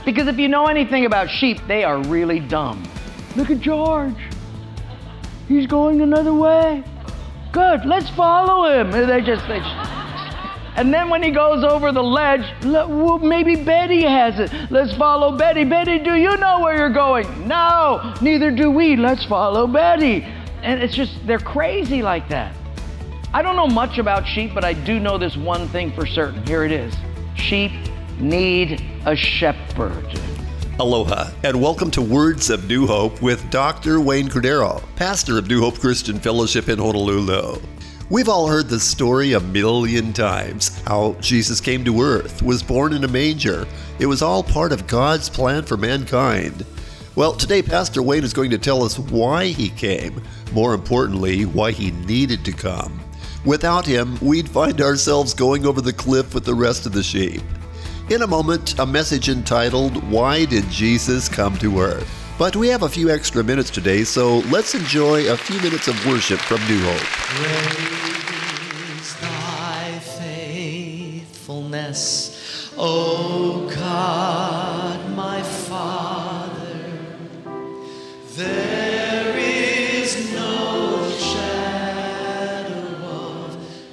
Because if you know anything about sheep, they are really dumb. Look at George. He's going another way. Good, let's follow him. They just. And then when he goes over the ledge, well, maybe Betty has it. Let's follow Betty. Betty, do you know where you're going? No, neither do we. Let's follow Betty. And it's just, they're crazy like that. I don't know much about sheep, but I do know this one thing for certain. Here it is. Sheep need a shepherd. Aloha, and welcome to Words of New Hope with Dr. Wayne Cordeiro, pastor of New Hope Christian Fellowship in Honolulu. We've all heard the story a million times, how Jesus came to earth, was born in a manger. It was all part of God's plan for mankind. Well, today Pastor Wayne is going to tell us why he came, more importantly, why he needed to come. Without him, we'd find ourselves going over the cliff with the rest of the sheep. In a moment, a message entitled, Why Did Jesus Come to Earth? But we have a few extra minutes today, so let's enjoy a few minutes of worship from New Hope. Praise thy faithfulness, O God, my Father. There is no shadow of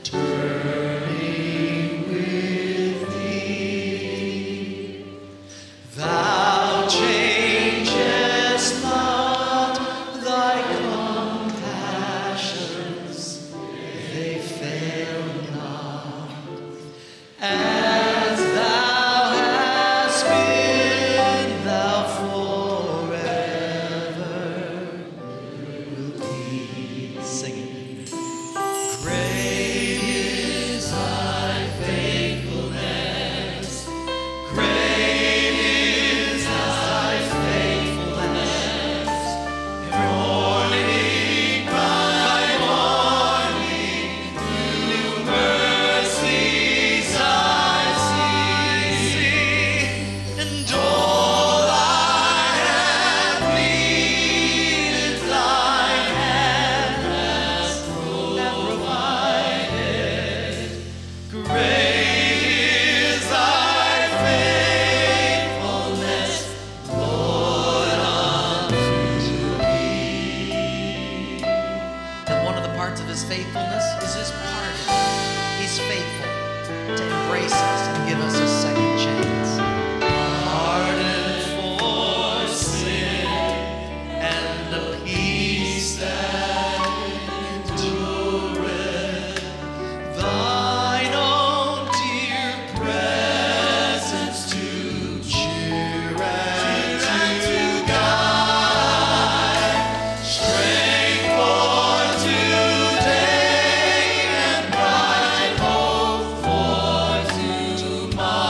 turning with thee. Thou changest not thy compassions, they fail not. As thou hast been, thou forever wilt be. Sing it. Great is thy faithfulness. Great is thy faithfulness. Morning by morning, new mercies I see, and all I have needed, thy hand has provided. Great is thy faithfulness, Lord, unto me. And one of the parts of his faithfulness is his pardon. He's faithful to embrace us and give us a second chance. Pardon for sin and the peace that endureth. Thine own dear presence to cheer and to guide. Strength for today and bright hope for tomorrow.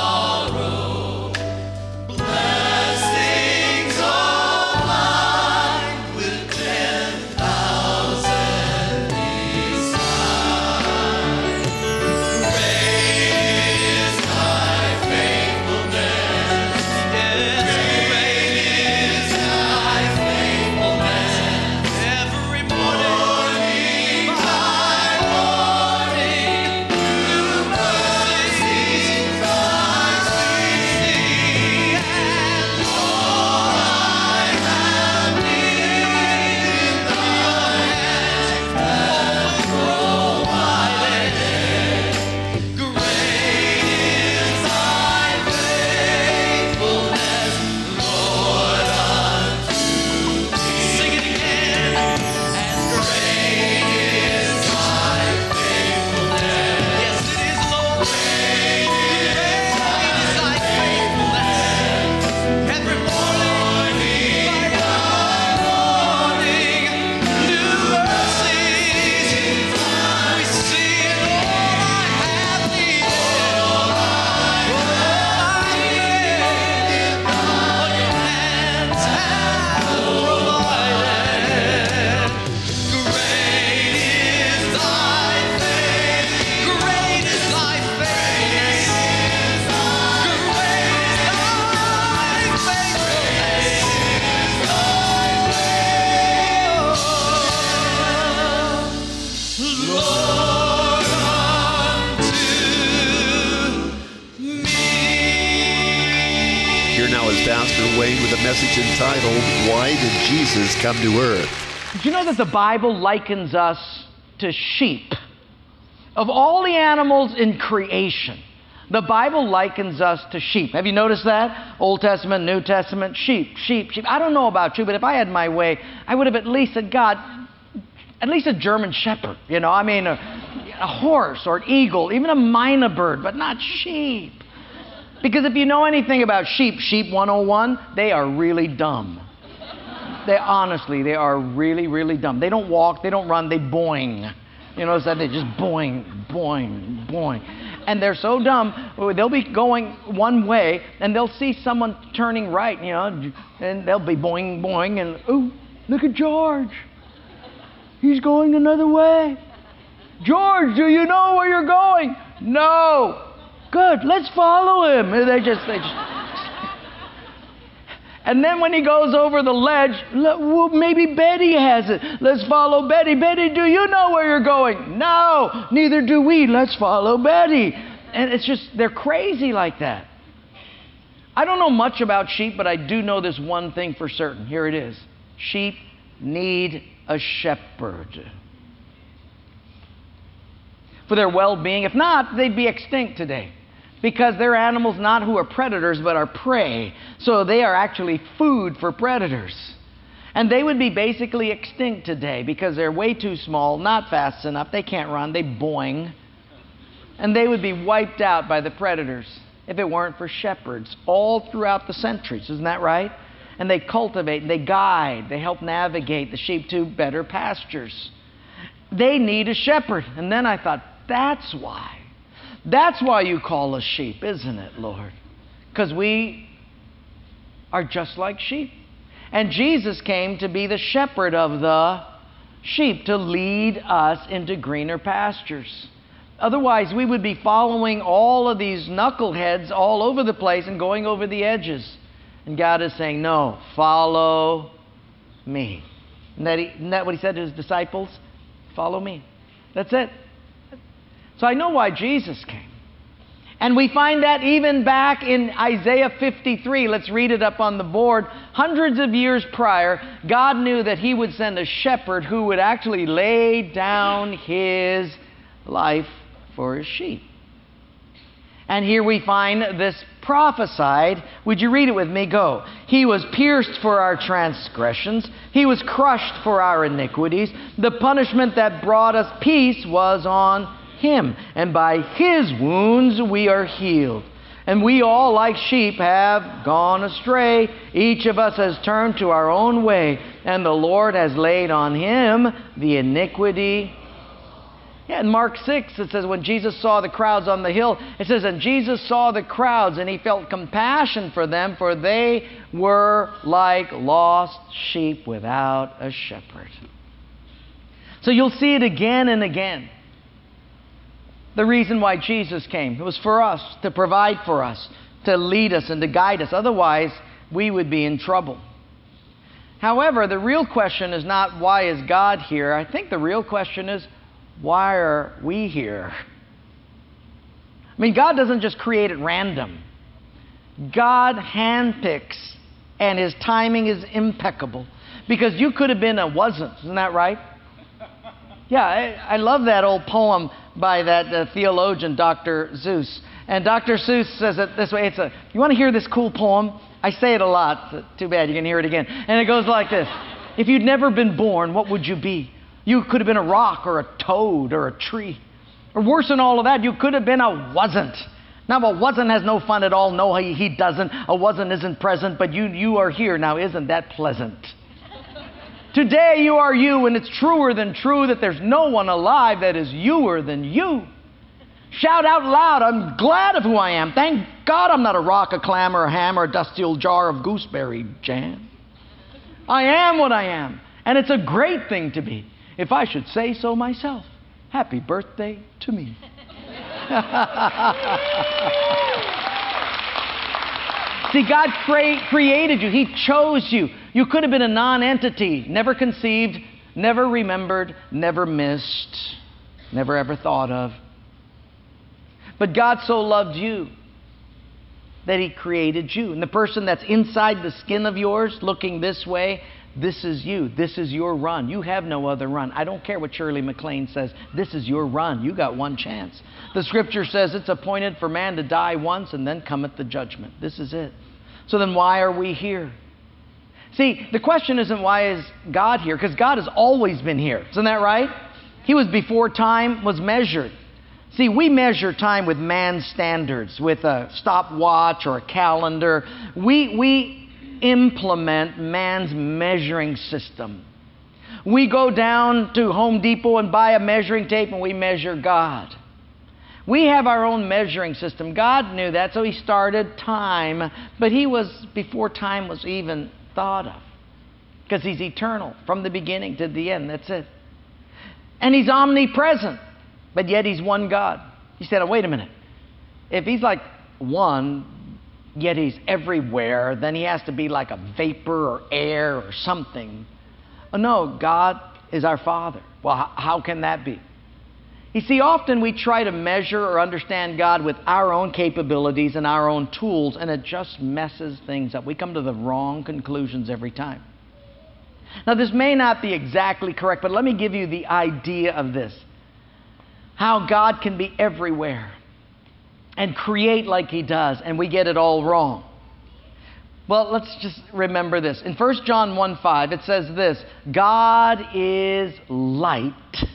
Here now is Pastor Wayne with a message entitled, Why Did Jesus Come to Earth? Did you know that the Bible likens us to sheep? Of all the animals in creation, the Bible likens us to sheep. Have you noticed that? Old Testament, New Testament, sheep. I don't know about you, but if I had my way, I would have at least said, God, at least a German shepherd, a horse or an eagle, even a mynah bird, but not sheep. Because if you know anything about sheep 101, they are really dumb. They are really, really dumb. They don't walk, they don't run, they boing. You know, so they just boing, boing, boing. And they're so dumb, they'll be going one way, and they'll see someone turning right, and they'll be boing, boing, and, ooh, look at George. He's going another way. George, do you know where you're going? No. Good, let's follow him. They just. And then when he goes over the ledge, well, maybe Betty has it. Let's follow Betty. Betty, do you know where you're going? No, neither do we. Let's follow Betty. And it's just, they're crazy like that. I don't know much about sheep, but I do know this one thing for certain. Here it is. Sheep need a shepherd for their well-being. If not, they'd be extinct today. Because they're animals not who are predators, but are prey. So they are actually food for predators. And they would be basically extinct today because they're way too small, not fast enough. They can't run. They boing. And they would be wiped out by the predators if it weren't for shepherds all throughout the centuries. Isn't that right? And they cultivate, they guide, they help navigate the sheep to better pastures. They need a shepherd. And then I thought, that's why. That's why you call us sheep, isn't it, Lord? Because we are just like sheep. And Jesus came to be the shepherd of the sheep, to lead us into greener pastures. Otherwise, we would be following all of these knuckleheads all over the place and going over the edges. And God is saying, no, follow me. Isn't that what he said to his disciples? Follow me. That's it. So I know why Jesus came. And we find that even back in Isaiah 53. Let's read it up on the board. Hundreds of years prior, God knew that he would send a shepherd who would actually lay down his life for his sheep. And here we find this prophesied. Would you read it with me? Go. He was pierced for our transgressions. He was crushed for our iniquities. The punishment that brought us peace was on him, and by his wounds we are healed. And we all, like sheep, have gone astray. Each of us has turned to our own way, and the Lord has laid on him the iniquity. Yeah, in Mark 6, it says, when Jesus saw the crowds on the hill, it says, and Jesus saw the crowds, and he felt compassion for them, for they were like lost sheep without a shepherd. So you'll see it again and again. The reason why Jesus came, it was for us, to provide for us, to lead us and to guide us. Otherwise, we would be in trouble. However, the real question is not, why is God here? I think the real question is, why are we here? I mean, God doesn't just create at random. God handpicks, and his timing is impeccable. Because you could have been a wasn't. Isn't that right? Yeah, I love that old poem by that theologian, Dr. Seuss. And Dr. Seuss says it this way. You want to hear this cool poem? I say it a lot. Too bad, you can hear it again. And it goes like this. If you'd never been born, what would you be? You could have been a rock or a toad or a tree. Or worse than all of that, you could have been a wasn't. Now, a wasn't has no fun at all. No, he doesn't. A wasn't isn't present, but you are here. Now, isn't that pleasant? Today you are you, and it's truer than true that there's no one alive that is youer than you. Shout out loud, I'm glad of who I am. Thank God I'm not a rock, a clam, or a ham, or a dusty old jar of gooseberry jam. I am what I am, and it's a great thing to be, if I should say so myself. Happy birthday to me. See, God created you. He chose you. You could have been a non-entity, never conceived, never remembered, never missed, never ever thought of. But God so loved you that He created you. And the person that's inside the skin of yours, looking this way, this is you. This is your run. You have no other run. I don't care what Shirley MacLaine says. This is your run. You got one chance. The Scripture says it's appointed for man to die once, and then cometh the judgment. This is it. So then why are we here? See, the question isn't why is God here, because God has always been here. Isn't that right? He was before time was measured. See, we measure time with man's standards, with a stopwatch or a calendar. We implement man's measuring system. We go down to Home Depot and buy a measuring tape and we measure God. We have our own measuring system. God knew that, so He started time, but He was before time was even thought of, because He's eternal from the beginning to the end. That's it. And He's omnipresent, but yet He's one God. You said, oh, wait a minute. If He's like one, yet He's everywhere, then He has to be like a vapor or air or something. Oh, no, God is our Father. Well, how can that be? You see, often we try to measure or understand God with our own capabilities and our own tools, and it just messes things up. We come to the wrong conclusions every time. Now, this may not be exactly correct, but let me give you the idea of this. How God can be everywhere and create like He does, and we get it all wrong. Well, let's just remember this. In 1 John 1:5, it says this: God is light,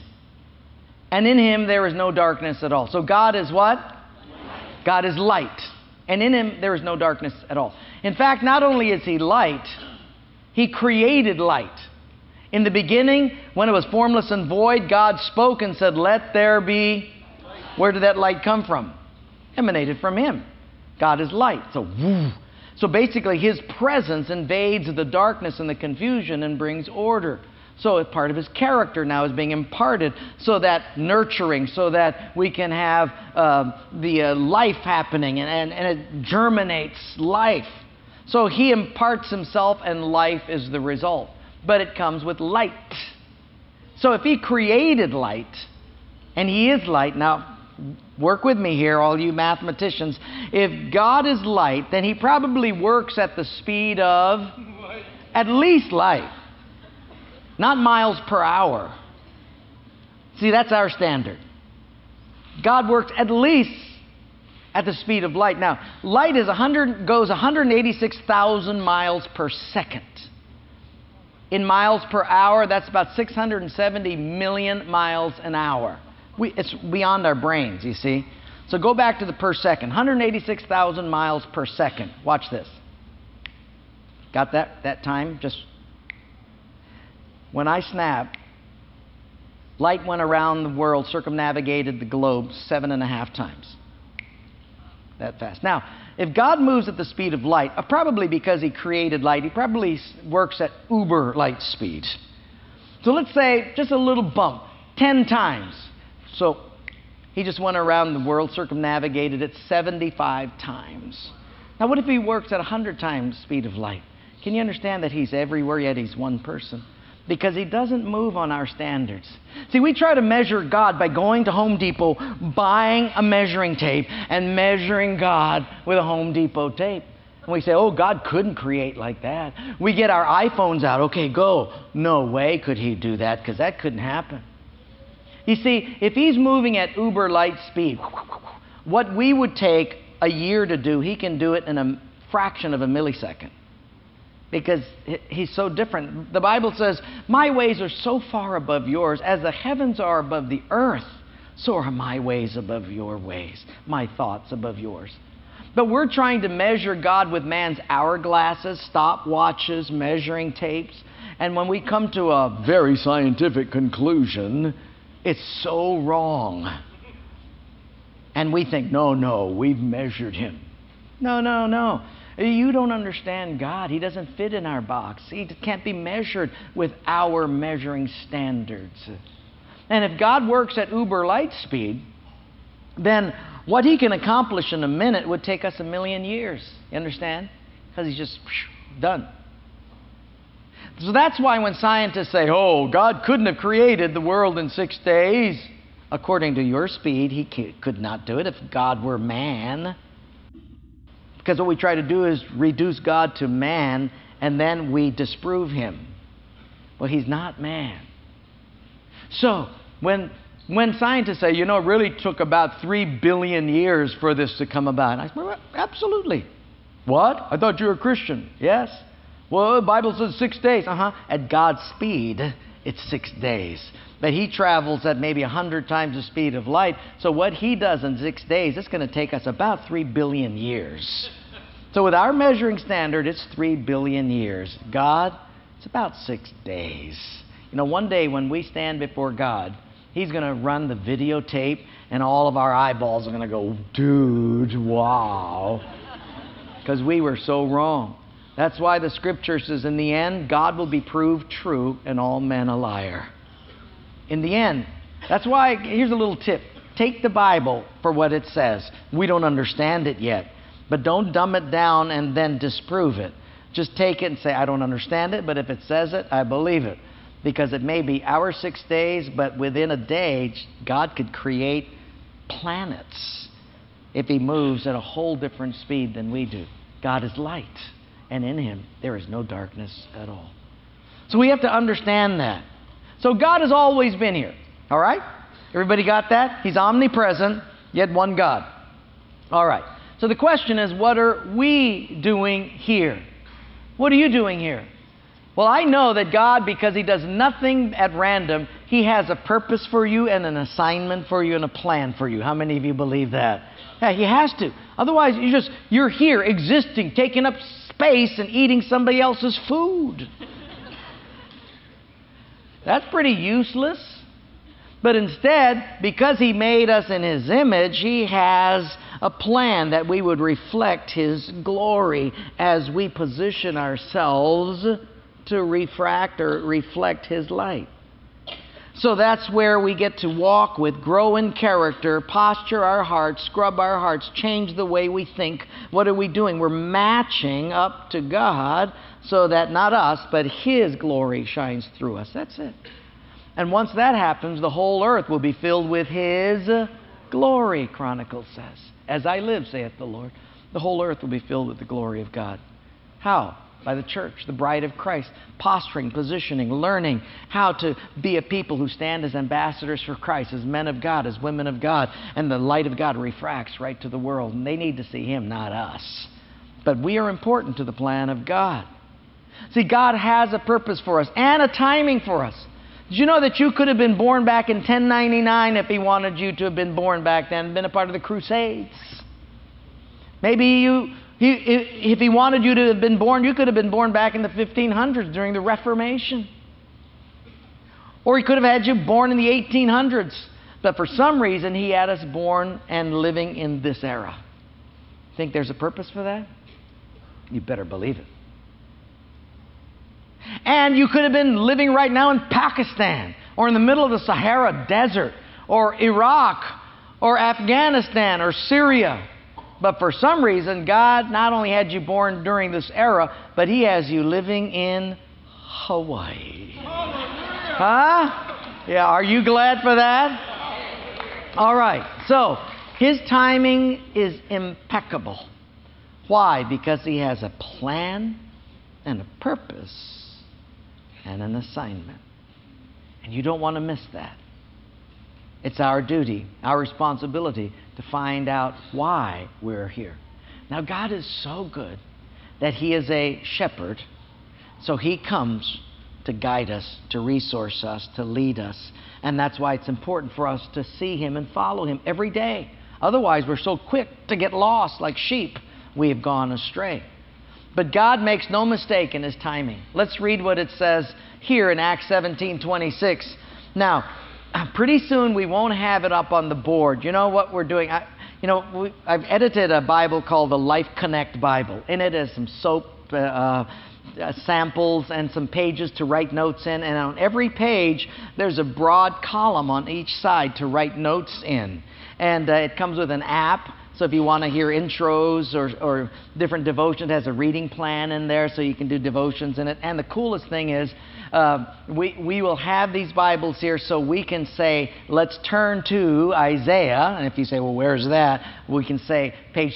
and in Him there is no darkness at all. So God is what? Light. God is light, and in Him there is no darkness at all. In fact, not only is He light, He created light. In the beginning, when it was formless and void, God spoke and said, let there be light. Where did that light come from? Emanated from Him. God is light. So, woo. So basically, His presence invades the darkness and the confusion and brings order. So a part of His character now is being imparted, so that nurturing, so that we can have the life happening, and it germinates life. So He imparts Himself, and life is the result. But it comes with light. So if He created light, and He is light, now work with me here, all you mathematicians. If God is light, then He probably works at the speed of at least light. Not miles per hour. See, that's our standard. God works at least at the speed of light. Now, light goes 186,000 miles per second. In miles per hour, that's about 670 million miles an hour. It's beyond our brains, you see. So go back to the per second. 186,000 miles per second. Watch this. Got that time? Just when I snapped, light went around the world, circumnavigated the globe 7.5 times. That fast. Now, if God moves at the speed of light, probably because He created light, He probably works at uber light speed. So let's say just a little bump, 10 times. So He just went around the world, circumnavigated it 75 times. Now, what if He works at 100 times speed of light? Can you understand that He's everywhere, yet He's one person? Because He doesn't move on our standards. See, we try to measure God by going to Home Depot, buying a measuring tape, and measuring God with a Home Depot tape. And we say, oh, God couldn't create like that. We get our iPhones out. Okay, go. No way could He do that, because that couldn't happen. You see, if He's moving at uber light speed, what we would take a year to do, He can do it in a fraction of a millisecond. Because He's so different. The Bible says, my ways are so far above yours, as the heavens are above the earth, so are my ways above your ways, my thoughts above yours. But we're trying to measure God with man's hourglasses, stopwatches, measuring tapes. And when we come to a very scientific conclusion, it's so wrong. And we think, no, we've measured Him. No. You don't understand God. He doesn't fit in our box. He can't be measured with our measuring standards. And if God works at uber light speed, then what He can accomplish in a minute would take us 1,000,000 years. You understand? Because He's just done. So that's why when scientists say, oh, God couldn't have created the world in 6 days, according to your speed, He could not do it if God were man. Because what we try to do is reduce God to man, and then we disprove him. Well, he's not man. So, when scientists say, it really took about 3 billion years for this to come about, I say, well, absolutely. What? I thought you were a Christian. Yes. Well, the Bible says 6 days. At God's speed, it's 6 days. But he travels at maybe 100 times the speed of light. So what he does in 6 days, it's going to take us about 3 billion years. So with our measuring standard, it's 3 billion years. God, it's about 6 days. One day when we stand before God, he's going to run the videotape and all of our eyeballs are going to go, dude, wow. Because we were so wrong. That's why the scripture says, in the end, God will be proved true and all men a liar. In the end. That's why, here's a little tip. Take the Bible for what it says. We don't understand it yet. But don't dumb it down and then disprove it. Just take it and say, I don't understand it, but if it says it, I believe it. Because it may be our 6 days, but within a day, God could create planets if he moves at a whole different speed than we do. God is light, and in him there is no darkness at all. So we have to understand that. So God has always been here. All right? Everybody got that? He's omnipresent, yet one God. All right. So the question is, what are we doing here? What are you doing here? Well, I know that God, because he does nothing at random, he has a purpose for you and an assignment for you and a plan for you. How many of you believe that? Yeah, he has to. Otherwise, you're here existing, taking up space and eating somebody else's food. That's pretty useless. But instead, because he made us in his image, he has a plan that we would reflect his glory as we position ourselves to refract or reflect his light. So that's where we get to walk with, grow in character, posture our hearts, scrub our hearts, change the way we think. What are we doing? We're matching up to God so that not us, but his glory shines through us. That's it. And once that happens, the whole earth will be filled with his glory, Chronicles says. As I live, saith the Lord, the whole earth will be filled with the glory of God. How? By the church, the bride of Christ, posturing, positioning, learning how to be a people who stand as ambassadors for Christ, as men of God, as women of God, and the light of God refracts right to the world, and they need to see him, not us. But we are important to the plan of God. See, God has a purpose for us and a timing for us. Did you know that you could have been born back in 1099 if he wanted you to have been born back then and been a part of the Crusades? Maybe if he wanted you to have been born, you could have been born back in the 1500s during the Reformation. Or he could have had you born in the 1800s. But for some reason, he had us born and living in this era. Think there's a purpose for that? You better believe it. And you could have been living right now in Pakistan, or in the middle of the Sahara Desert, or Iraq, or Afghanistan, or Syria. But for some reason, God not only had you born during this era, but he has you living in Hawaii. Huh? Yeah, are you glad for that? All right. So, his timing is impeccable. Why? Because he has a plan and a purpose and an assignment. And you don't want to miss that. It's our duty, our responsibility to find out why we're here. Now, God is so good that he is a shepherd, so he comes to guide us, to resource us, to lead us. And that's why it's important for us to see him and follow him every day. Otherwise, we're so quick to get lost like sheep. We have gone astray. But God makes no mistake in his timing. Let's read what it says here in Acts 17:26. Now, pretty soon we won't have it up on the board. You know what we're doing? I've edited a Bible called the Life Connect Bible. In it is some soap samples and some pages to write notes in. And on every page, there's a broad column on each side to write notes in. And it comes with an app So if you want to hear intros or different devotions, it has a reading plan in there so you can do devotions in it. And the coolest thing is we will have these Bibles here so we can say, let's turn to Isaiah. And if you say, well, where's that? We can say page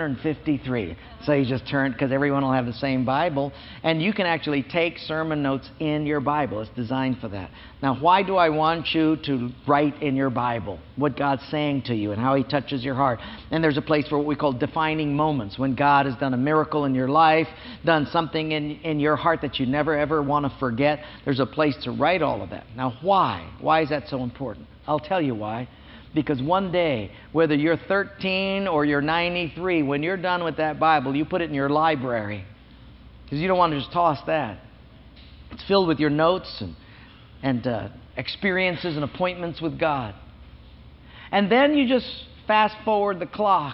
753. So you just turn, because everyone will have the same Bible. And you can actually take sermon notes in your Bible. It's designed for that. Now, why do I want you to write in your Bible what God's saying to you and how He touches your heart? And there's a place for what we call defining moments, when God has done a miracle in your life, done something in your heart that you never ever want to forget. There's a place to write all of that. Now, why? Why is that so important? I'll tell you why. Because one day, whether you're 13 or you're 93, when you're done with that Bible, you put it in your library. Because you don't want to just toss that. It's filled with your notes and experiences and appointments with God. And then you just fast forward the clock.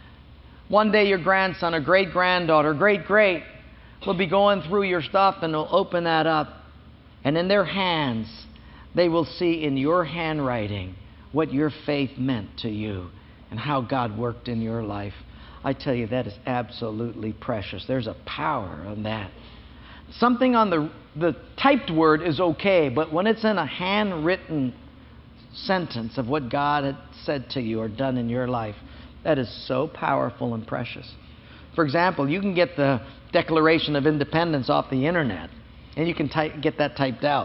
One day your grandson or great-granddaughter, great-great, will be going through your stuff and will open that up. And in their hands, they will see in your handwriting what your faith meant to you and how God worked in your life. I tell you, that is absolutely precious. There's a power on that. Something on the typed word is okay, but when it's in a handwritten sentence of what God had said to you or done in your life, that is so powerful and precious. For example, you can get the Declaration of Independence off the internet, and you can get that typed out.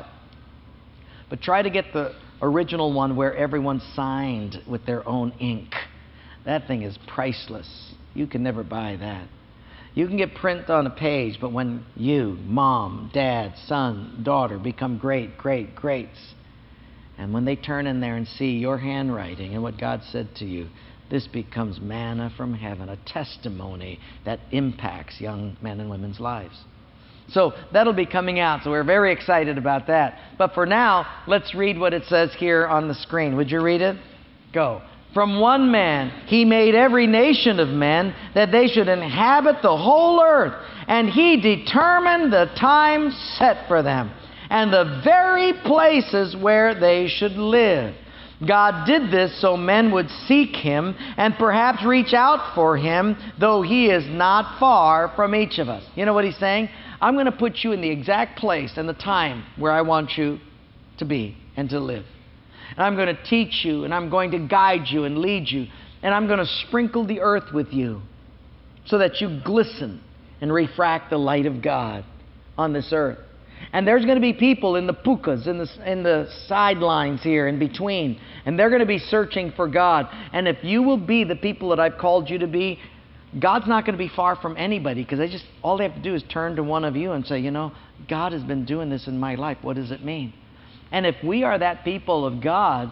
But try to get the original one where everyone signed with their own ink. That thing is priceless. You can never buy that. You can get print on a page, but when you, mom, dad, son, daughter, become greats, and when they turn in there and see your handwriting and what God said to you, this becomes manna from heaven, a testimony that impacts young men and women's lives. So that'll be coming out, so we're very excited about that. But for now, let's read what it says here on the screen. Would you read it? Go. From one man He made every nation of men, that they should inhabit the whole earth. And He determined the time set for them, and the very places where they should live. God did this so men would seek Him and perhaps reach out for Him, though He is not far from each of us. You know what He's saying? I'm going to put you in the exact place and the time where I want you to be and to live. And I'm going to teach you, and I'm going to guide you and lead you, and I'm going to sprinkle the earth with you so that you glisten and refract the light of God on this earth. And there's going to be people in the pukas, in the sidelines here in between, and they're going to be searching for God. And if you will be the people that I've called you to be, God's not going to be far from anybody, because all they have to do is turn to one of you and say, you know, God has been doing this in my life. What does it mean? And if we are that people of God,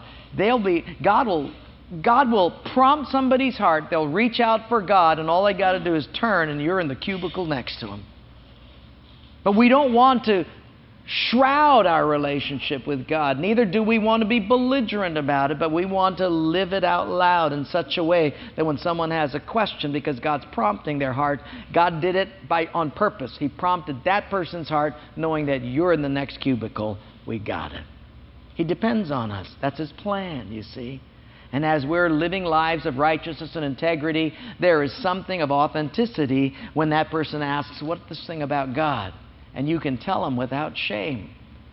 God will prompt somebody's heart. They'll reach out for God, and all they got to do is turn, and you're in the cubicle next to them. But we don't want to shroud our relationship with God. Neither do we want to be belligerent about it, but we want to live it out loud in such a way that when someone has a question, because God's prompting their heart, God did it on purpose. He prompted that person's heart, knowing that you're in the next cubicle. We got it. He depends on us. That's His plan, you see. And as we're living lives of righteousness and integrity, there is something of authenticity when that person asks, what's this thing about God? And you can tell them without shame.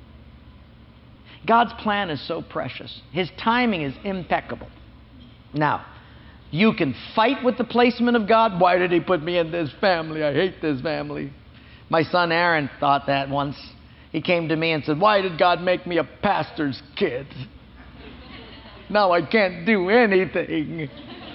God's plan is so precious. His timing is impeccable. Now, you can fight with the placement of God. Why did He put me in this family? I hate this family. My son Aaron thought that once. He came to me and said, why did God make me a pastor's kid? Now I can't do anything.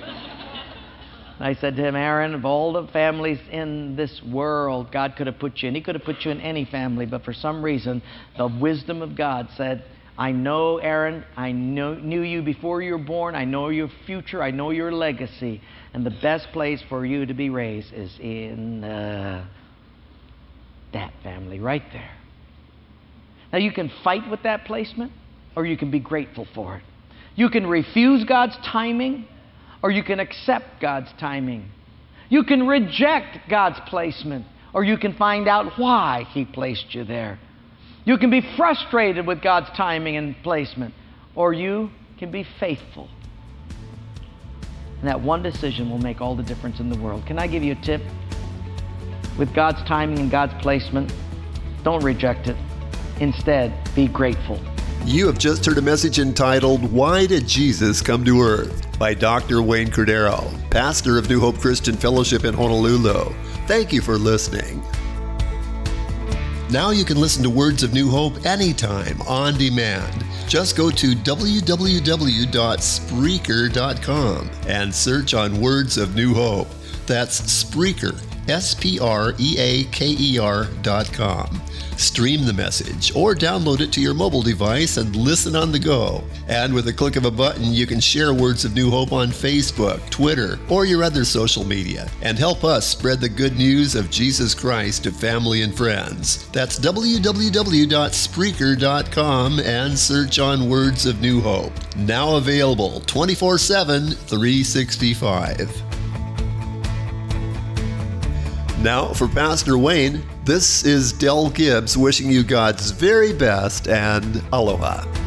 I said to him, Aaron, of all the families in this world, God could have put you in. He could have put you in any family, but for some reason, the wisdom of God said, I know, Aaron, I knew you before you were born. I know your future. I know your legacy. And the best place for you to be raised is in that family right there. Now, you can fight with that placement, or you can be grateful for it. You can refuse God's timing, or you can accept God's timing. You can reject God's placement, or you can find out why He placed you there. You can be frustrated with God's timing and placement, or you can be faithful. And that one decision will make all the difference in the world. Can I give you a tip? With God's timing and God's placement, don't reject it. Instead, be grateful. You have just heard a message entitled, Why Did Jesus Come to Earth? By Dr. Wayne Cordero, pastor of New Hope Christian Fellowship in Honolulu. Thank you for listening. Now you can listen to Words of New Hope anytime, on demand. Just go to www.spreaker.com and search on Words of New Hope. That's Spreaker, SPREAKER.com. Stream the message or download it to your mobile device and listen on the go. And with a click of a button, you can share Words of New Hope on Facebook, Twitter, or your other social media and help us spread the good news of Jesus Christ to family and friends. That's www.spreaker.com and search on Words of New Hope. Now available 24/7, 365. Now, for Pastor Wayne, this is Del Gibbs wishing you God's very best and aloha.